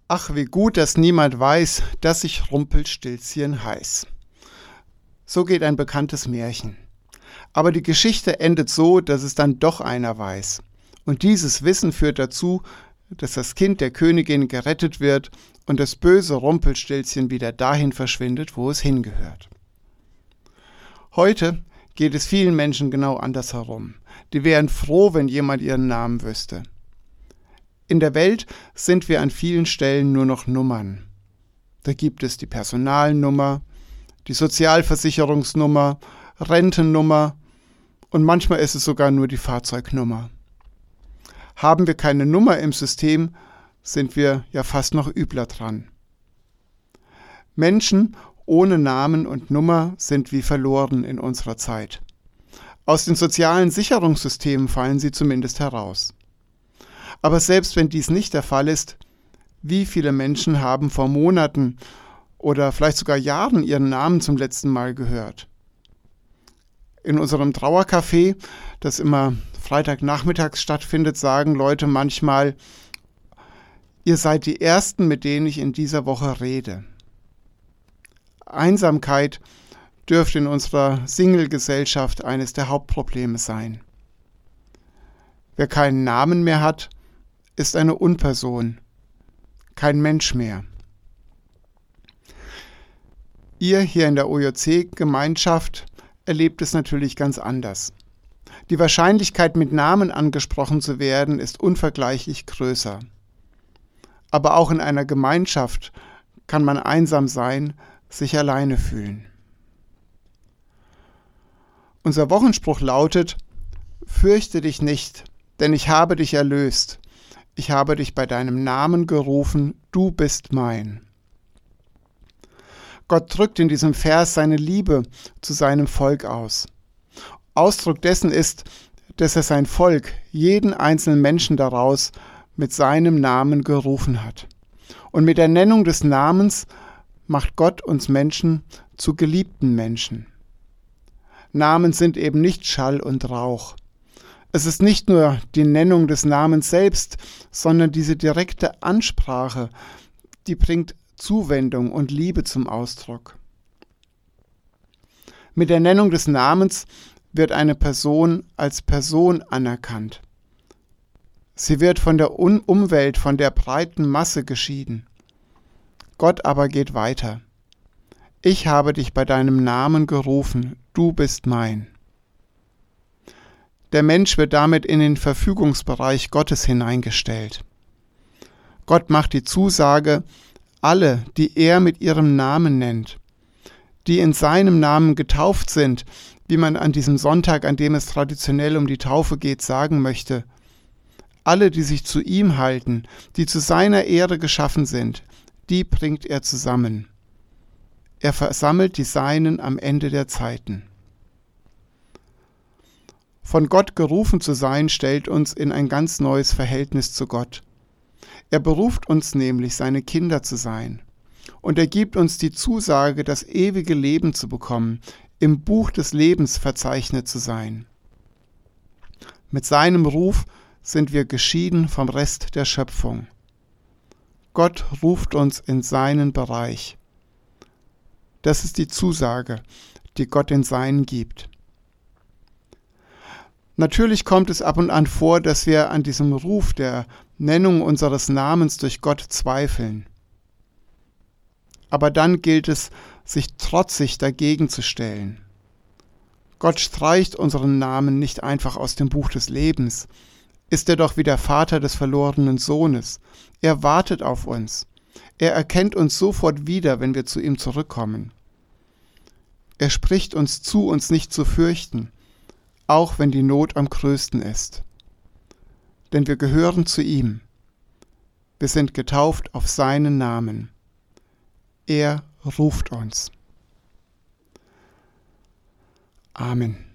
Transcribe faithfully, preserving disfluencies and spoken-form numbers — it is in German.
Ach, wie gut, dass niemand weiß, dass ich Rumpelstilzchen heiß. So geht ein bekanntes Märchen. Aber die Geschichte endet so, dass es dann doch einer weiß. Und dieses Wissen führt dazu, dass das Kind der Königin gerettet wird und das böse Rumpelstilzchen wieder dahin verschwindet, wo es hingehört. Heute geht es vielen Menschen genau andersherum. Die wären froh, wenn jemand ihren Namen wüsste. In der Welt sind wir an vielen Stellen nur noch Nummern. Da gibt es die Personalnummer, die Sozialversicherungsnummer, Rentennummer und manchmal ist es sogar nur die Fahrzeugnummer. Haben wir keine Nummer im System, sind wir ja fast noch übler dran. Menschen ohne Namen und Nummer sind wie verloren in unserer Zeit. Aus den sozialen Sicherungssystemen fallen sie zumindest heraus. Aber selbst wenn dies nicht der Fall ist, wie viele Menschen haben vor Monaten oder vielleicht sogar Jahren ihren Namen zum letzten Mal gehört? In unserem Trauercafé, das immer Freitagnachmittags stattfindet, sagen Leute manchmal, ihr seid die Ersten, mit denen ich in dieser Woche rede. Einsamkeit dürfte in unserer Single-Gesellschaft eines der Hauptprobleme sein. Wer keinen Namen mehr hat, ist eine Unperson, kein Mensch mehr. Ihr hier in der O J C-Gemeinschaft erlebt es natürlich ganz anders. Die Wahrscheinlichkeit, mit Namen angesprochen zu werden, ist unvergleichlich größer. Aber auch in einer Gemeinschaft kann man einsam sein, sich alleine fühlen. Unser Wochenspruch lautet: Fürchte dich nicht, denn ich habe dich erlöst. Ich habe dich bei deinem Namen gerufen, du bist mein. Gott drückt in diesem Vers seine Liebe zu seinem Volk aus. Ausdruck dessen ist, dass er sein Volk, jeden einzelnen Menschen daraus, mit seinem Namen gerufen hat. Und mit der Nennung des Namens macht Gott uns Menschen zu geliebten Menschen. Namen sind eben nicht Schall und Rauch. Es ist nicht nur die Nennung des Namens selbst, sondern diese direkte Ansprache, die bringt Zuwendung und Liebe zum Ausdruck. Mit der Nennung des Namens wird eine Person als Person anerkannt. Sie wird von der Un- Umwelt, von der breiten Masse geschieden. Gott aber geht weiter. Ich habe dich bei deinem Namen gerufen, du bist mein. Der Mensch wird damit in den Verfügungsbereich Gottes hineingestellt. Gott macht die Zusage, alle, die er mit ihrem Namen nennt, die in seinem Namen getauft sind, wie man an diesem Sonntag, an dem es traditionell um die Taufe geht, sagen möchte, alle, die sich zu ihm halten, die zu seiner Ehre geschaffen sind, die bringt er zusammen. Er versammelt die Seinen am Ende der Zeiten. Von Gott gerufen zu sein, stellt uns in ein ganz neues Verhältnis zu Gott. Er beruft uns nämlich, seine Kinder zu sein. Und er gibt uns die Zusage, das ewige Leben zu bekommen, im Buch des Lebens verzeichnet zu sein. Mit seinem Ruf sind wir geschieden vom Rest der Schöpfung. Gott ruft uns in seinen Bereich. Das ist die Zusage, die Gott den Seinen gibt. Natürlich kommt es ab und an vor, dass wir an diesem Ruf der Nennung unseres Namens durch Gott zweifeln. Aber dann gilt es, sich trotzig dagegen zu stellen. Gott streicht unseren Namen nicht einfach aus dem Buch des Lebens. Ist er doch wie der Vater des verlorenen Sohnes. Er wartet auf uns. Er erkennt uns sofort wieder, wenn wir zu ihm zurückkommen. Er spricht uns zu, uns nicht zu fürchten, auch wenn die Not am größten ist. Denn wir gehören zu ihm. Wir sind getauft auf seinen Namen. Er ruft uns. Amen.